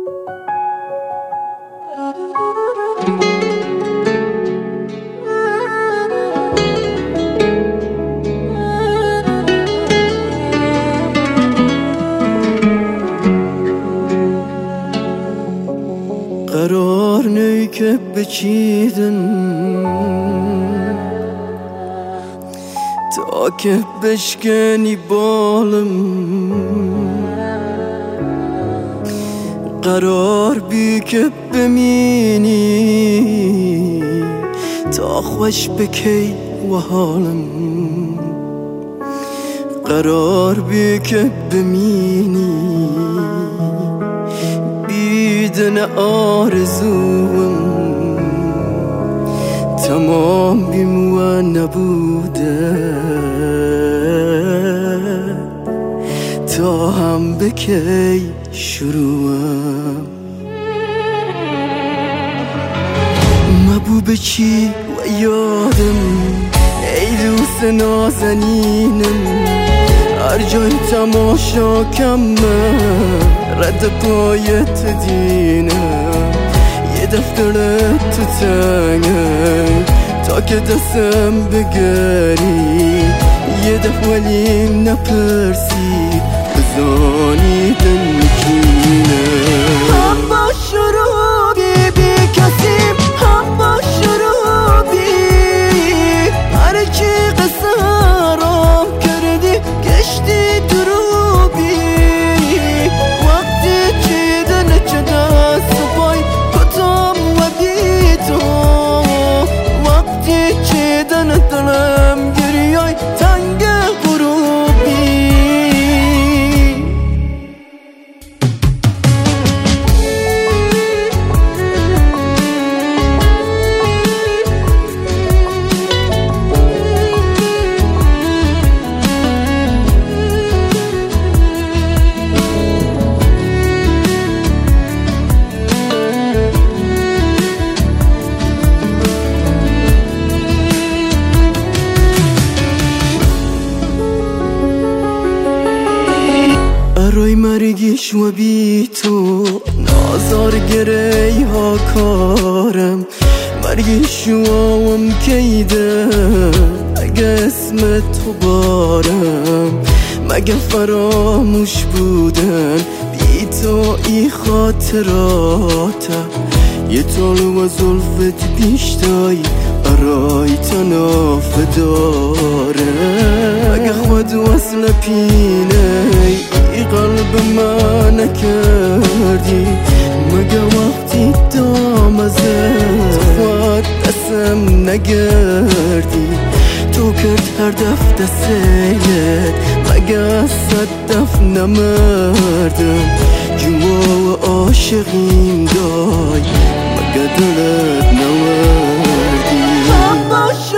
قرار نی که بچیدن تا که بشکنی بالم، قرار بی که بمینی تا خوش بکی و حالم، قرار بی که بمینی بیدن آرزوم تمام بیم و نبوده تا هم بکی شروعم. مبو چی و یادم ای دوست نازنینم، هر جای تماشا کمه رد پایت دینم، یه دفتر تو تنگه تا که دستم بگری، یه دفعه ولیم نپرسی بزانی دن میکنه. هم با شروعی بی کسیم، هم با شروعی هر چی قصه رام کردی گشتی دروبی، وقتی چیدن چه دست و پای کتام و بی تو، وقتی چیدن دلم گریای تنگ غروبی. برای مرگیش و بی تو نازار گری ها کارم، مرگیش و هم کیده اگه اسم تو بارم، مگه فراموش بودن بی تو ای خاطراته، یه طالو و زلفت بیشتایی برای تنافه داره، مگه خود وصل پینه ای قلب من نکردی، مگه وقتی دام ازت خود دستم نگردی، تو کرد هر دفت سیلت مگه از صدف نمردم، جوا و عاشقیم دای مگه دلت نوردی.